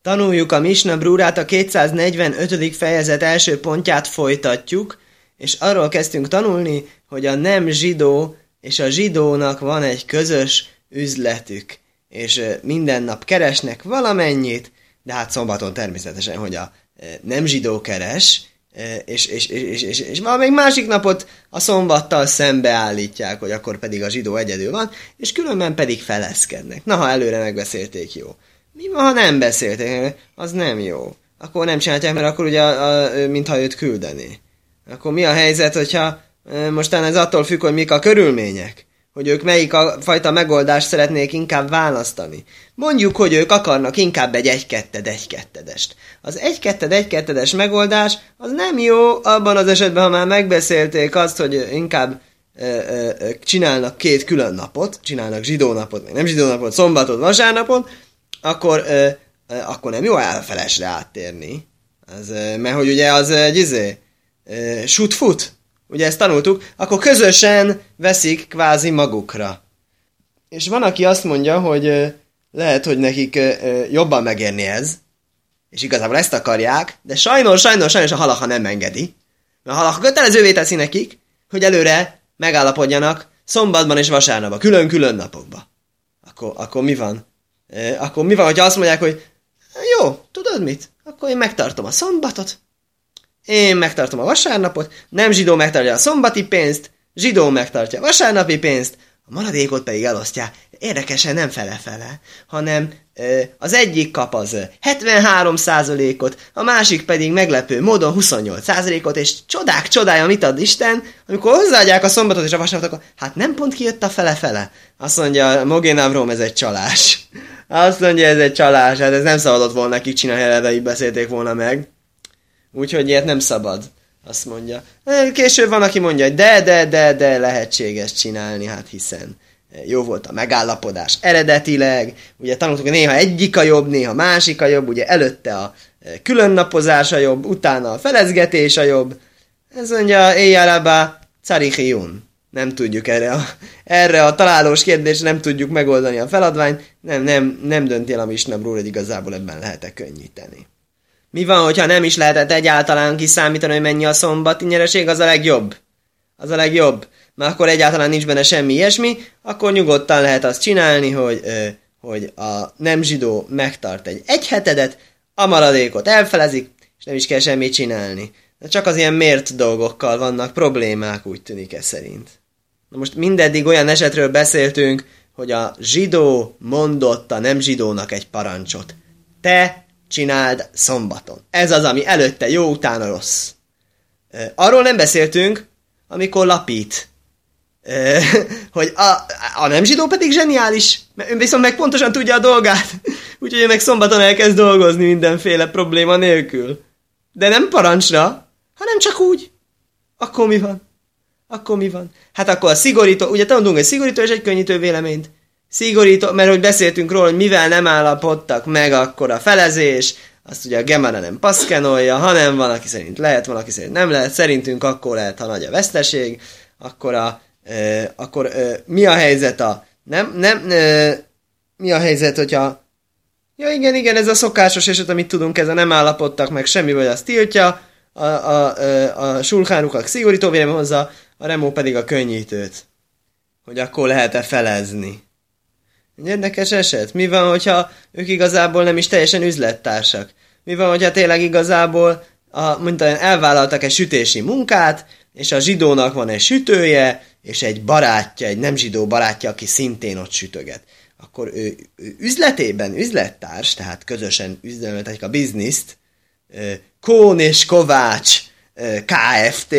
Tanuljuk a Misna Brúrát, a 245. fejezet első pontját folytatjuk, és arról kezdtünk tanulni, hogy a nem zsidó és a zsidónak van egy közös üzletük, és minden nap keresnek valamennyit, de hát szombaton természetesen, hogy a nem zsidó keres, és valamelyik másik napot a szombattal szembeállítják, hogy akkor pedig a zsidó egyedül van, és különben pedig felezkednek. Na, ha előre megbeszélték, jó. Mi van, ha nem beszélték? Az nem jó. Akkor nem csinálják, mert akkor ugye, mintha őt küldené. Akkor mi a helyzet, hogyha mostan ez attól függ, hogy mik a körülmények? Hogy ők melyik a fajta megoldást szeretnék inkább választani. Mondjuk, hogy ők akarnak inkább egy 1-2-1-2-est. Az 1-2-1-2-es megoldás az nem jó abban az esetben, ha már megbeszélték azt, hogy inkább csinálnak két külön napot, csinálnak zsidó napot, meg nem zsidó napot, szombatot, vasárnapot, akkor nem jó elfelesre áttérni. Mert hogy ugye az egy shoot-foot, ugye ezt tanultuk, akkor közösen veszik kvázi magukra. És van, aki azt mondja, hogy lehet, hogy nekik jobban megérni ez, és igazából ezt akarják, de sajnos a halacha nem engedi. Mert a halacha kötelezővé teszi nekik, hogy előre megállapodjanak szombatban és vasárnapban, külön-külön napokban. Akkor mi van? Akkor mi van, hogyha azt mondják, hogy jó, tudod mit? Akkor én megtartom a szombatot, én megtartom a vasárnapot, nem zsidó megtartja a szombati pénzt, zsidó megtartja a vasárnapi pénzt, a maradékot pedig elosztják. Érdekesen nem fele-fele, hanem az egyik kap az 73%-ot, a másik pedig meglepő módon 28%-ot, és csodák csodája, mit ad Isten, amikor hozzáadják a szombatot és a vasárnapot, akkor hát nem pont kijött a fele-fele. Azt mondja, Mogén Avrom, ez egy csalás. Azt mondja, ez egy csalás, hát ez nem szabadott volna nekik csinálni, eleve így beszélték volna meg. Úgyhogy ilyet nem szabad, azt mondja. Később van, aki mondja, hogy de lehetséges csinálni, hát hiszen jó volt a megállapodás eredetileg, ugye tanultuk, hogy néha egyik a jobb, néha másik a jobb, ugye előtte a különnapozás a jobb, utána a felezgetés a jobb. Ez mondja, éjjelabá carihijun. Nem tudjuk erre a találós kérdésre, nem tudjuk megoldani a feladványt, nem dönti el a Misna Brura, hogy igazából ebben lehet-e könnyíteni. Mi van, hogyha nem is lehetett egyáltalán kiszámítani, hogy mennyi a szombati nyereség, az a legjobb. Az a legjobb. Mert akkor egyáltalán nincs benne semmi ilyesmi, akkor nyugodtan lehet azt csinálni, hogy a nem zsidó megtart egy hetedet, a maradékot elfelezik, és nem is kell semmit csinálni. De csak az ilyen mért dolgokkal vannak problémák, úgy tűnik ez szerint. Na most mindeddig olyan esetről beszéltünk, hogy a zsidó mondott a nem zsidónak egy parancsot. Te csináld szombaton. Ez az, ami előtte jó, utána rossz. Arról nem beszéltünk, amikor lapít. Hogy a nem zsidó pedig zseniális, mert ön viszont meg pontosan tudja a dolgát. Úgyhogy ő meg szombaton elkezd dolgozni mindenféle probléma nélkül. De nem parancsra, hanem csak úgy. Akkor mi van? Hát akkor a szigorító, ugye tanultunk egy szigorító és egy könnyítő véleményt. Szigorító, mert hogy beszéltünk róla, hogy mivel nem állapodtak meg akkor a felezés, azt ugye a Gemara nem paszkenolja, hanem van, aki szerint lehet, van, aki szerint nem lehet, szerintünk akkor lehet, ha nagy a veszteség, akkor mi a helyzet mi a helyzet, hogyha ja igen, ez a szokásos eset, amit tudunk, ez a nem állapodtak meg semmi, vagy azt tiltja, a sulhánukak szigorító vélemény hozza, a remó pedig a könnyítőt, hogy akkor lehet-e felezni. Egy érdekes eset. Mi van, hogyha ők igazából nem is teljesen üzlettársak? Mi van, hogyha tényleg igazából elvállaltak egy sütési munkát, és a zsidónak van egy sütője, és egy barátja, egy nem zsidó barátja, aki szintén ott sütöget. Akkor ő üzletében üzlettárs, tehát közösen üzleteltek a bizniszt, Kón és Kovács Kft.,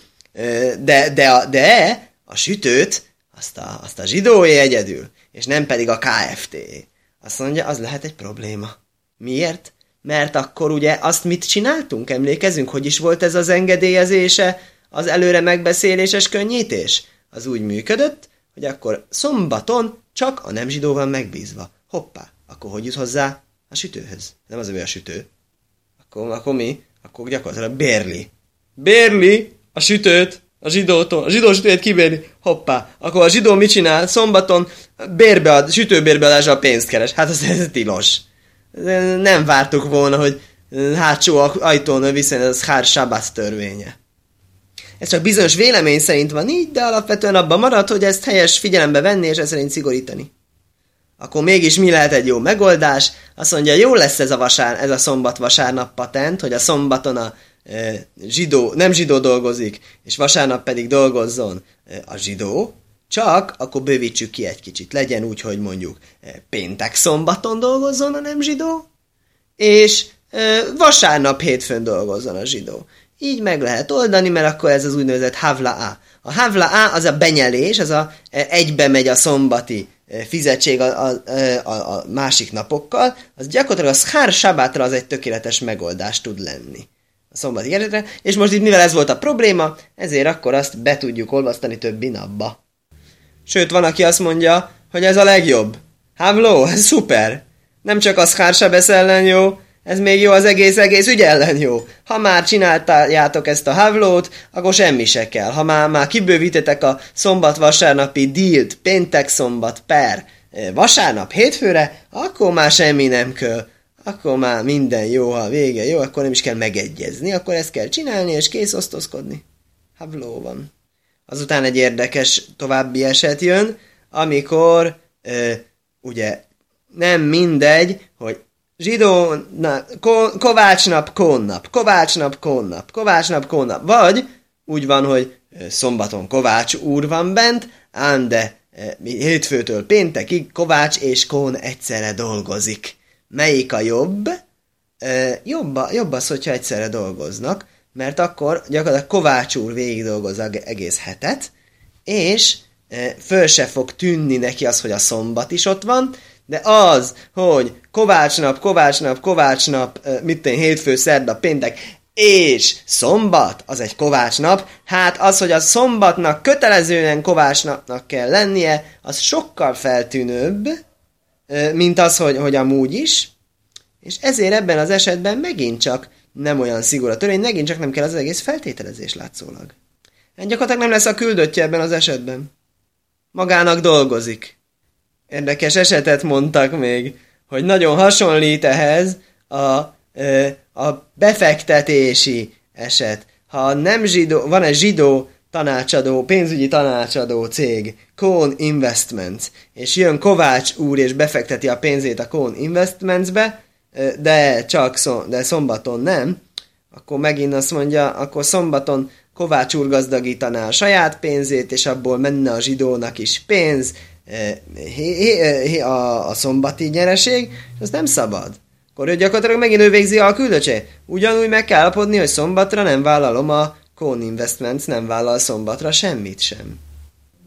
de a sütőt azt a zsidóé egyedül, és nem pedig a Kft. Azt mondja, az lehet egy probléma. Miért? Mert akkor ugye azt mit csináltunk? Emlékezünk, hogy is volt ez az engedélyezése, az előre megbeszéléses könnyítés? Az úgy működött, hogy akkor szombaton csak a nem zsidó van megbízva. Hoppá, akkor hogy jut hozzá a sütőhöz? Nem az, hogy a sütő. Akkor mi? Akkor gyakorlatilag bérli a sütőt a zsidótól. A zsidó sütőjét kibérli. Hoppá. Akkor a zsidó mit csinál? Szombaton sütőbérbeadásra pénzt keres. Hát ez tilos. Nem vártuk volna, hogy hátsó ajtón viszont ez a Schár Sabbat törvénye. Ez csak bizonyos vélemény szerint van így, de alapvetően abban marad, hogy ezt helyes figyelembe venni, és ez szerint szigorítani. Akkor mégis mi lehet egy jó megoldás? Azt mondja, jó lesz ez a szombat-vasárnap patent, hogy a szombaton a nem zsidó dolgozik, és vasárnap pedig dolgozzon a zsidó, csak akkor bővítsük ki egy kicsit. Legyen úgy, hogy mondjuk péntek-szombaton dolgozzon a nem zsidó, és vasárnap-hétfőn dolgozzon a zsidó. Így meg lehet oldani, mert akkor ez az úgynevezett havlaá. A havlaá az a benyelés, az egybe megy a szombati fizetség a másik napokkal, az gyakorlatilag a Schár Sabbatra az egy tökéletes megoldás tud lenni a szombati esetre, és most itt mivel ez volt a probléma, ezért akkor azt be tudjuk olvasztani többi napba. Sőt, van, aki azt mondja, hogy ez a legjobb. Havló, ez szuper! Nem csak a Schár Sabbesz ellen jó, ez még jó az egész ügy ellen jó. Ha már csináltájátok ezt a havlót, akkor semmi se kell. Ha már kibővítetek a szombat-vasárnapi dílt, péntek-szombat per vasárnap hétfőre, akkor már semmi nem kell. Akkor már minden jó, ha vége jó, akkor nem is kell megegyezni, akkor ezt kell csinálni, és kész osztozkodni. Havló van. Azután egy érdekes további eset jön, amikor ugye nem mindegy, hogy zsidó, kovácsnap, kónnap. Vagy úgy van, hogy szombaton Kovács úr van bent, ám de hétfőtől péntekig Kovács és Kón egyszerre dolgozik. Melyik a jobb? Jobb az, hogyha egyszerre dolgoznak, mert akkor gyakorlatilag Kovács úr végig dolgozza egész hetet, és föl se fog tűnni neki az, hogy a szombat is ott van, de az, hogy Kovácsnap, hétfő, szerda, péntek, és szombat, az egy Kovácsnap, hát az, hogy a szombatnak kötelezően Kovácsnapnak kell lennie, az sokkal feltűnőbb, mint az, hogy amúgy is, és ezért ebben az esetben megint csak nem olyan szigorú a törvény, megint csak nem kell az egész feltételezés látszólag. Gyakorlatilag nem lesz a küldöttje ebben az esetben. Magának dolgozik. Érdekes esetet mondtak még, hogy nagyon hasonlít ehhez a befektetési eset. Ha nem zsidó, van egy zsidó tanácsadó, pénzügyi tanácsadó cég, Cohn Investments, és jön Kovács úr, és befekteti a pénzét a Cohn Investmentsbe, de szombaton nem, akkor megint azt mondja, akkor szombaton Kovács úr gazdagítaná a saját pénzét, és abból menne a zsidónak is pénz, a szombati nyereség, és az nem szabad. Akkor ő gyakorlatilag megint ő végzi a küldöttséget. Ugyanúgy meg kell állapodni, hogy szombatra nem vállalom a Cohn Investments, nem vállal szombatra semmit sem.